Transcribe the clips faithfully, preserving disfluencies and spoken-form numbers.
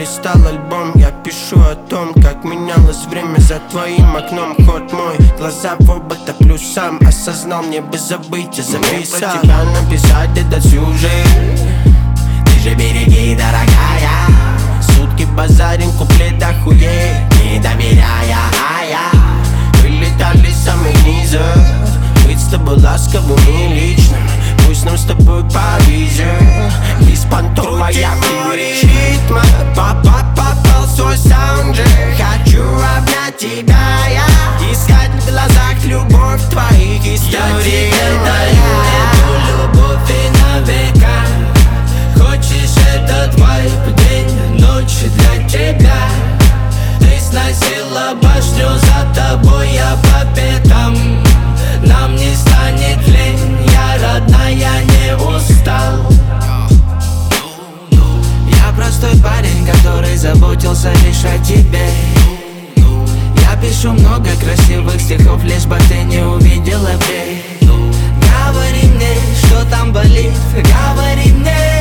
листал альбом, я пишу о том, как менялось время за твоим окном. Ход мой, глаза в оба топлю сам. Осознал, мне бы забыть, я записал. Мне про тебя написать этот сюжет. Ты же береги, дорогая. Сутки базарим, куплет охуеть, не доверяя, а я вылетали с самых низов. Быть с тобой ласковым и личным, пусть нам с тобой повезет. Беспонтовая ритма, папа попал в свой саундтрек. Хочу обнять тебя, я искать в глазах любовь твоих историй. Я тебе даю эту любовь и на века. Хочешь этот вайб, день, ночь для тебя. Ты сносила башню, за тобой я по пятам. Нам не станет лень, я родная, не устал. Я простой парень, который заботился лишь о тебе. Я пишу много красивых стихов, лишь бы ты не увидела бей. Говори мне, что там болит, говори мне.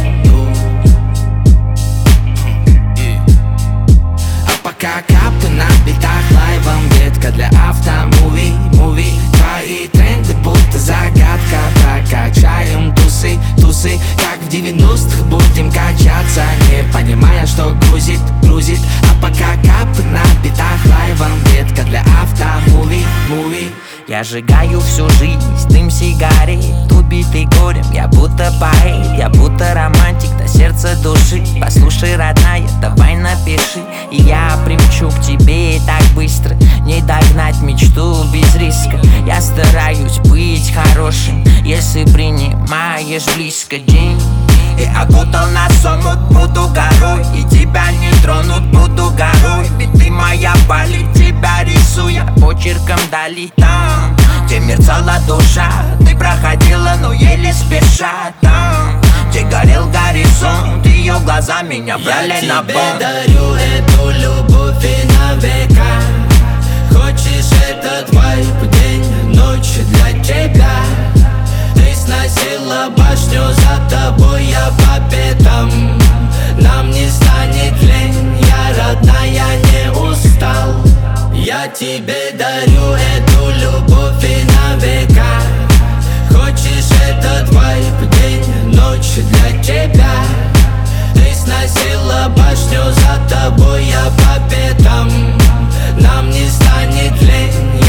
А пока капы на битах лайвом, ветка для автомуви, муви. Твои тренды будто загадка, прокачаем тусы, тусы. Как в девяностых будем качаться, не понимая, что грузит, грузит. А пока капы на битах лайвом, ветка для автомуви, муви. Я сжигаю всю жизнь, дым сигарет, убитый горем. Я будто поэт, я будто романтик до сердца души. Послушай, родная, давай напиши, и я примчу к тебе так быстро. Не догнать мечту без риска. Я стараюсь быть хорошим, если принимаешь близко день. И окутал нас омут, буду горой, и тебя не тронут, буду горой. Ведь ты моя боль, тебя рисуя почерком дали там, где мерцала душа. Ты проходила, но еле спеша там, где горел горизонт. Ее глаза меня брали на бон. Я тебе дарю эту любовь и на века. Хочешь этот вайб, день, ночь для тебя. Ты сносила башню, за тобой я по пятам. Нам не станет лень, я родная, не устал. Я тебе дарю эту любовь и на века. Хочешь этот вайб, день, ночь для тебя. Ты сносила башню, за тобой я по пятам. Нам не станет лень,